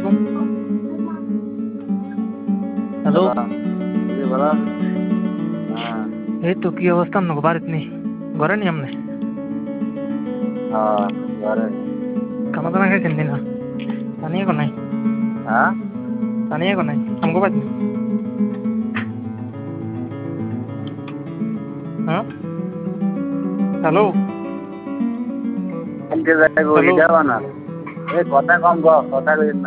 আলাইকুম। হ্যালো। বলো। হ্যাঁ। এই তো কি অবস্থা আপনাকে বাড়িতে নেই? ঘরে নি আপনি? হ্যাঁ, ঘরে। খানা দানা খাইছেন দিনা? পানি এখন নাই? হ্যাঁ? পানি এখন নাই আমগো বাড়িতে নেই। হ্যাঁ, হ্যালো কিনতে যাইবো হ্যালো। ইটা বানা। এই কথা কম গ, কথা কইন না।